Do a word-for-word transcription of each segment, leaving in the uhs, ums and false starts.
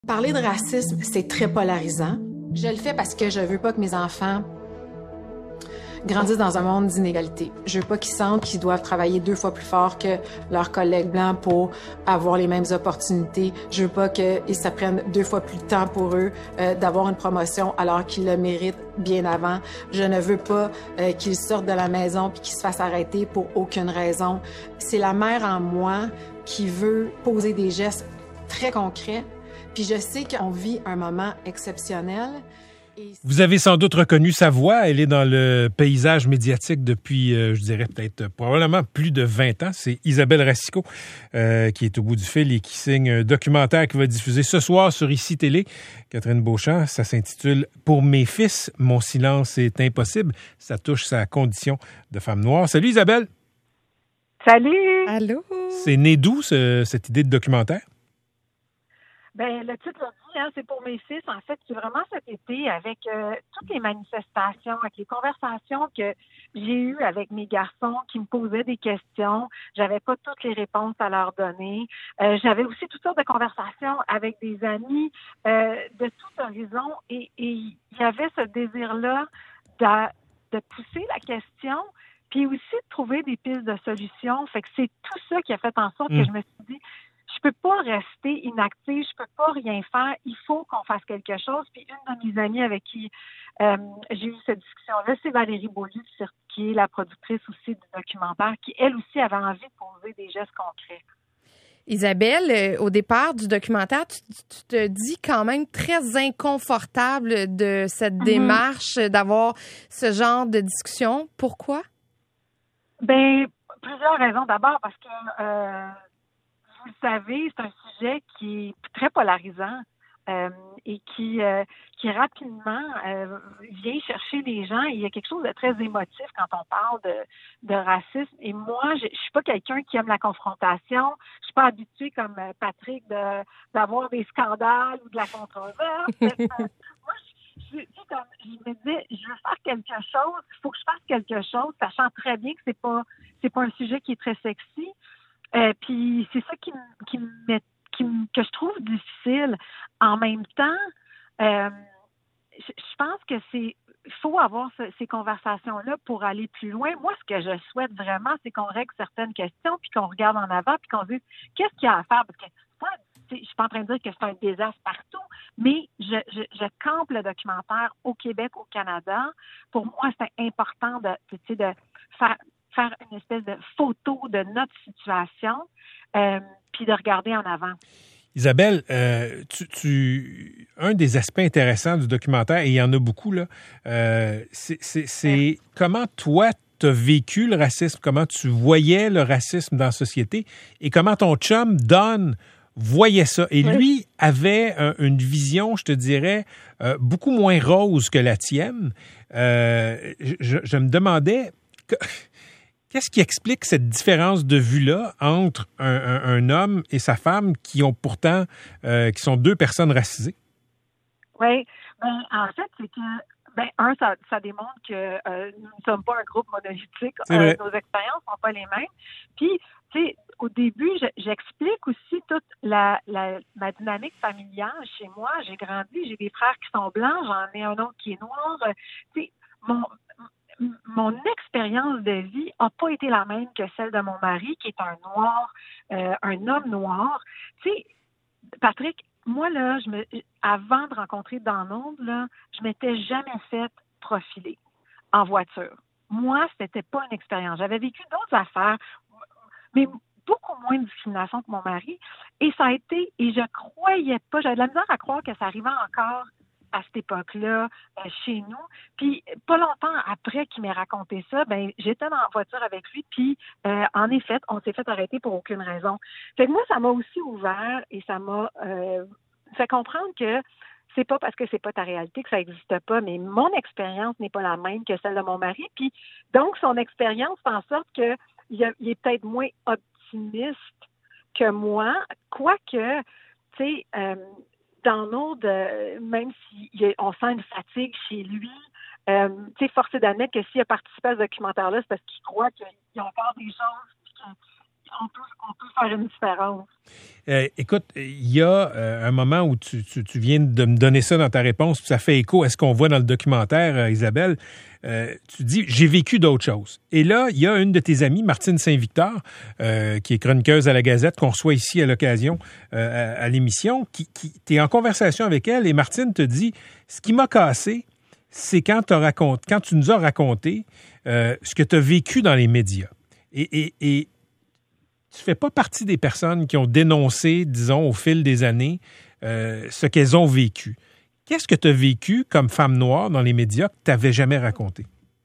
Parler de racisme, c'est très polarisant. Je le fais parce que je veux pas que mes enfants grandissent dans un monde d'inégalité. Je veux pas qu'ils sentent qu'ils doivent travailler deux fois plus fort que leurs collègues blancs pour avoir les mêmes opportunités. Je veux pas qu'ils se prennent deux fois plus de temps pour eux euh, d'avoir une promotion alors qu'ils le méritent bien avant. Je ne veux pas euh, qu'ils sortent de la maison puis qu'ils se fassent arrêter pour aucune raison. C'est la mère en moi qui veut poser des gestes très concrets. Puis je sais qu'on vit un moment exceptionnel. Et... Vous avez sans doute reconnu sa voix. Elle est dans le paysage médiatique depuis, euh, je dirais peut-être probablement plus de vingt ans. C'est Isabelle Racicot euh, qui est au bout du fil et qui signe un documentaire qui va diffuser ce soir sur ICI Télé. Catherine Beauchamp, ça s'intitule « Pour mes fils, mon silence est impossible ». Ça touche sa condition de femme noire. Salut Isabelle! Salut! Allô? C'est né d'où ce, cette idée de documentaire? Ben, le titre le dit, hein, c'est pour mes fils. En fait, c'est vraiment cet été avec euh, toutes les manifestations, avec les conversations que j'ai eues avec mes garçons qui me posaient des questions. J'avais pas toutes les réponses à leur donner. Euh, j'avais aussi toutes sortes de conversations avec des amis euh, de tout horizon et il y avait ce désir-là de, de pousser la question puis aussi de trouver des pistes de solutions. Fait que c'est tout ça qui a fait en sorte mmh. que je me suis dit je peux pas rester inactive, je peux pas rien faire, il faut qu'on fasse quelque chose. Puis une de mes amies avec qui euh, j'ai eu cette discussion-là, c'est Valérie Beaulieu, qui est la productrice aussi du documentaire, qui elle aussi avait envie de poser des gestes concrets. Isabelle, euh, au départ du documentaire, tu, tu te dis quand même très inconfortable de cette mm-hmm. démarche, d'avoir ce genre de discussion. Pourquoi? Ben plusieurs raisons. D'abord parce que euh, vous le savez, c'est un sujet qui est très polarisant euh, et qui, euh, qui rapidement euh, vient chercher les gens. Il y a quelque chose de très émotif quand on parle de, de racisme. Et moi, je, je suis pas quelqu'un qui aime la confrontation. Je suis pas habituée comme Patrick de, d'avoir des scandales ou de la controverse. moi, je, je, comme, je me disais, je veux faire quelque chose. Il faut que je fasse quelque chose, sachant très bien que c'est pas, c'est pas un sujet qui est très sexy. Euh, puis c'est ça qui, qui me qui me, que je trouve difficile. En même temps, euh, je, je pense que c'est il faut avoir ce, ces conversations-là pour aller plus loin. Moi, ce que je souhaite vraiment, c'est qu'on règle certaines questions, puis qu'on regarde en avant, puis qu'on se dise qu'est-ce qu'il y a à faire. Parce que moi, je suis pas en train de dire que c'est un désastre partout, mais je, je, je campe le documentaire au Québec, au Canada. Pour moi, c'est important de, tu sais, de faire faire une espèce de photo de notre situation, euh, puis de regarder en avant. Isabelle, euh, tu, tu, un des aspects intéressants du documentaire, et il y en a beaucoup, là, euh, c'est, c'est, c'est comment toi, tu as vécu le racisme, comment tu voyais le racisme dans la société, et comment ton chum, Don, voyait ça. Et oui. lui avait euh, une vision, je te dirais, euh, beaucoup moins rose que la tienne. Euh, je, je me demandais... Que, Qu'est-ce qui explique cette différence de vue-là entre un, un, un homme et sa femme qui ont pourtant, euh, qui sont deux personnes racisées? Oui, ben, en fait, c'est que, ben, un, ça, ça démontre que euh, nous ne sommes pas un groupe monolithique. Euh, nos expériences ne sont pas les mêmes. Puis, tu sais, au début, je, j'explique aussi toute la, la, ma dynamique familiale chez moi. J'ai grandi, j'ai des frères qui sont blancs, j'en ai un autre qui est noir. Euh, tu sais, mon... Mon expérience de vie n'a pas été la même que celle de mon mari, qui est un noir, euh, un homme noir. Tu sais, Patrick, moi, là, je me, avant de rencontrer Donald, là, je m'étais jamais fait profiler en voiture. Moi, c'était pas une expérience. J'avais vécu d'autres affaires, mais beaucoup moins de discrimination que mon mari. Et ça a été, et je croyais pas, j'avais de la misère à croire que ça arrivait encore à cette époque-là, euh, chez nous. Puis, pas longtemps après qu'il m'ait raconté ça, ben j'étais dans la voiture avec lui, puis euh, en effet, on s'est fait arrêter pour aucune raison. Fait que moi, ça m'a aussi ouvert et ça m'a euh, fait comprendre que c'est pas parce que c'est pas ta réalité que ça n'existe pas, mais mon expérience n'est pas la même que celle de mon mari. Puis, donc, son expérience fait en sorte que il, a, il est peut-être moins optimiste que moi, quoique, tu sais, euh, Donald, euh, même si on sent une fatigue chez lui, euh, tu sais, force est d'admettre que s'il a participé à ce documentaire-là, c'est parce qu'il croit qu'il y a encore des choses, qu'il on peut, on peut faire une différence. Euh, écoute, il y a euh, un moment où tu, tu, tu viens de me donner ça dans ta réponse, puis ça fait écho à ce qu'on voit dans le documentaire, euh, Isabelle. Euh, tu dis, j'ai vécu d'autres choses. Et là, il y a une de tes amies, Martine Saint-Victor, euh, qui est chroniqueuse à la Gazette, qu'on reçoit ici à l'occasion euh, à, à l'émission, qui, qui t'es en conversation avec elle, et Martine te dit, ce qui m'a cassé, c'est quand, t'as raconté, quand tu nous as raconté euh, ce que tu as vécu dans les médias. Et, et, et tu fais pas partie des personnes qui ont dénoncé, disons, au fil des années, euh, ce qu'elles ont vécu. Qu'est-ce que tu as vécu comme femme noire dans les médias que tu n'avais jamais raconté?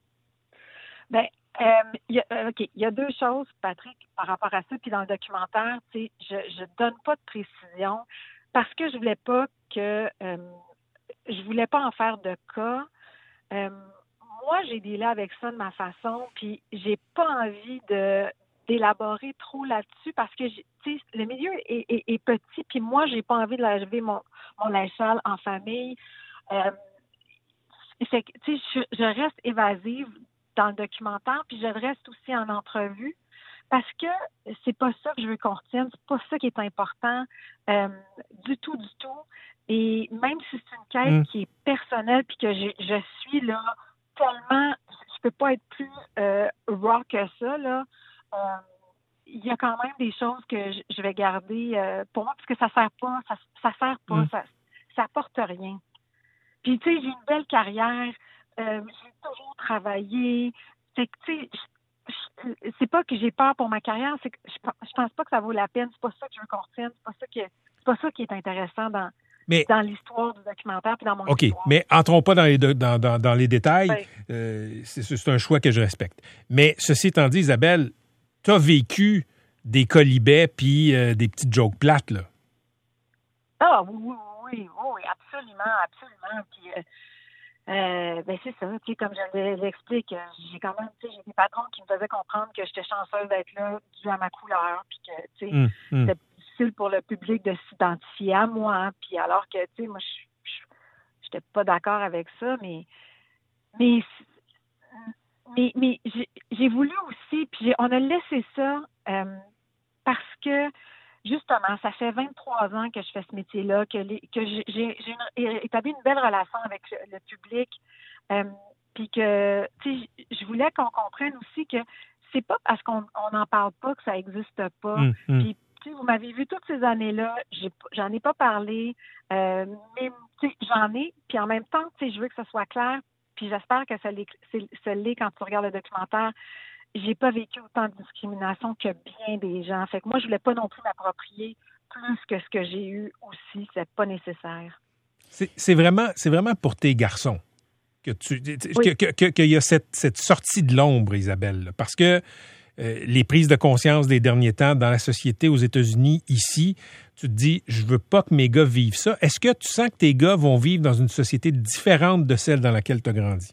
Bien, euh, y a, OK, il y a deux choses, Patrick, par rapport à ça. Puis dans le documentaire, tu sais, je ne donne pas de précision parce que je voulais pas que... Euh, je voulais pas en faire de cas. Euh, moi, j'ai dealé avec ça de ma façon, puis j'ai pas envie de d'élaborer trop là-dessus parce que tu sais, le milieu est, est, est petit, puis moi, j'ai pas envie de laver mon, mon linge sale en famille. Euh, c'est, tu sais, je, je reste évasive dans le documentaire, puis je reste aussi en entrevue parce que c'est pas ça que je veux qu'on retienne, c'est pas ça qui est important euh, du tout, du tout. Et même si c'est une quête mmh. qui est personnelle puis que je, je suis là tellement, je peux pas être plus euh, raw que ça, là. Euh, il y a quand même des choses que je, je vais garder euh, pour moi parce que ça sert pas, ça, ça sert pas, mmh. ça, ça apporte rien. Puis tu sais, j'ai une belle carrière, euh, j'ai toujours travaillé. C'est que tu sais, c'est pas que j'ai peur pour ma carrière, c'est que je, je pense pas que ça vaut la peine. C'est pas ça que je veux qu'on retienne, c'est pas ça que c'est pas ça qui est intéressant dans Mais, dans l'histoire du documentaire puis dans mon OK, histoire. mais entrons pas dans les, de, dans, dans, dans les détails. Oui. Euh, c'est, c'est un choix que je respecte. Mais ceci étant dit, Isabelle, tu as vécu des colibets puis euh, des petites jokes plates, là. Ah oui, oui, oui, oui, absolument, absolument. Puis, euh, euh, ben c'est ça, tu sais, comme je l'explique, j'ai quand même, tu sais, j'ai des patrons qui me faisaient comprendre que j'étais chanceuse d'être là dû à ma couleur, puis que, tu sais, mmh, mmh. c'était difficile pour le public de s'identifier à moi, hein, puis alors que, tu sais, moi, je j'étais pas d'accord avec ça, mais, mais, mais, mais j'ai, j'ai voulu aussi, puis j'ai, on a laissé ça euh, parce que justement, ça fait vingt-trois ans que je fais ce métier-là, que, les, que j'ai, j'ai une, établi une belle relation avec le, le public, euh, puis que, tu sais, je voulais qu'on comprenne aussi que c'est pas parce qu'on n'en parle pas que ça n'existe pas. Mmh, mmh. Puis, tu sais, vous m'avez vu toutes ces années-là, j'ai, j'en ai pas parlé, euh, mais tu sais, j'en ai, puis en même temps, tu sais, je veux que ça soit clair, puis j'espère que ça l'est, ça l'est quand tu regardes le documentaire. J'ai pas vécu autant de discrimination que bien des gens. Fait que moi, je voulais pas non plus m'approprier plus que ce que j'ai eu aussi. C'est pas nécessaire. C'est, c'est vraiment, c'est vraiment pour tes garçons que tu, oui. que, que, qu'il y a cette, cette sortie de l'ombre, Isabelle, là, parce que euh, les prises de conscience des derniers temps dans la société aux États-Unis, ici, tu te dis, je veux pas que mes gars vivent ça. Est-ce que tu sens que tes gars vont vivre dans une société différente de celle dans laquelle tu as grandi?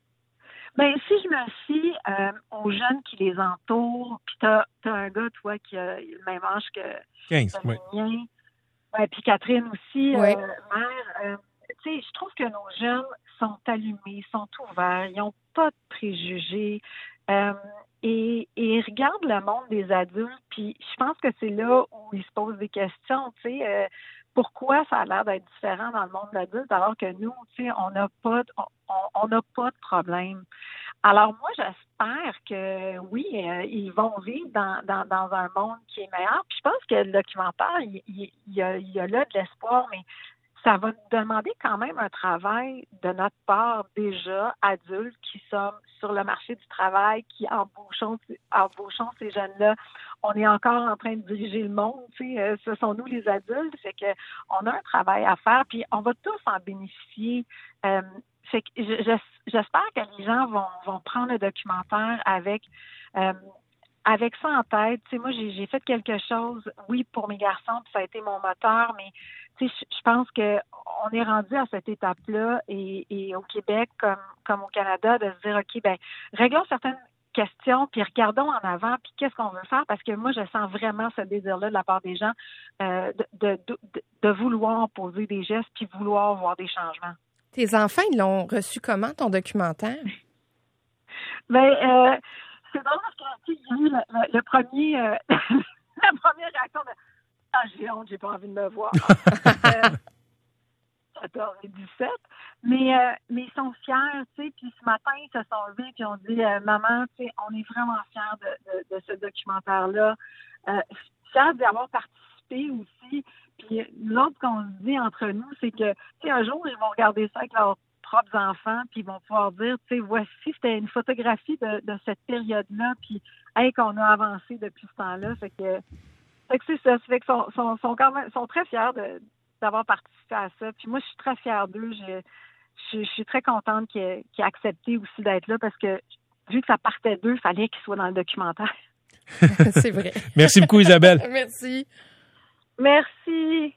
Bien, si je me fie euh, aux jeunes qui les entourent, puis t'as, t'as un gars, toi, qui a le même âge que quinze, le oui. mien, ouais, puis Catherine aussi, oui. euh, mère, euh, tu sais, je trouve que nos jeunes sont allumés, sont ouverts, ils n'ont pas de préjugés, euh, et, et ils regardent le monde des adultes, puis je pense que c'est là où ils se posent des questions, tu sais, euh, pourquoi ça a l'air d'être différent dans le monde de l'adulte alors que nous, tu sais, on n'a pas, on n'a pas de problème. Alors moi, j'espère que oui, euh, ils vont vivre dans, dans, dans un monde qui est meilleur. Puis je pense que le documentaire, il, il, il, y a, il y a là de l'espoir, mais ça va nous demander quand même un travail de notre part déjà, adultes, qui sommes sur le marché du travail, qui embauchons, embauchons ces jeunes-là. On est encore en train de diriger le monde, tu sais, euh, ce sont nous les adultes, fait que on a un travail à faire, puis on va tous en bénéficier. Euh, fait que je, je, j'espère que les gens vont, vont prendre le documentaire avec euh, avec ça en tête. Tu sais, moi, j'ai, j'ai fait quelque chose, oui, pour mes garçons, puis ça a été mon moteur, mais tu sais, je, je pense que on est rendu à cette étape-là, et, et au Québec, comme, comme au Canada, de se dire, OK, ben réglons certaines questions, puis regardons en avant, puis qu'est-ce qu'on veut faire, parce que moi, je sens vraiment ce désir-là de la part des gens euh, de, de, de, de vouloir poser des gestes, puis vouloir voir des changements. Tes enfants, ils l'ont reçu comment, ton documentaire? Ben, euh, c'est drôle parce qu'il y a eu le, le, le premier, euh, la première réaction de « Ah, j'ai honte, j'ai pas envie de me voir. » euh, quatorze et dix-sept. Mais, euh, mais ils sont fiers, tu sais. Puis ce matin, ils se sont levés et ont dit euh, « Maman, tu sais, on est vraiment fiers de, de, de ce documentaire-là. Euh, fiers d'y avoir participé aussi. » Puis l'autre qu'on se dit entre nous, c'est que, tu sais, un jour, ils vont regarder ça avec leurs propres enfants, puis ils vont pouvoir dire, tu sais, voici, c'était une photographie de, de cette période-là, puis, hey, qu'on a avancé depuis ce temps-là. Fait que, fait que c'est ça. Fait que sont, sont, sont quand même, sont très fiers de, d'avoir participé à ça. Puis moi, je suis très fière d'eux. Je, je, je suis très contente qu'ils aient, qu'ils aient accepté aussi d'être là, parce que, vu que ça partait d'eux, il fallait qu'ils soient dans le documentaire. C'est vrai. Merci beaucoup, Isabelle. Merci. Merci.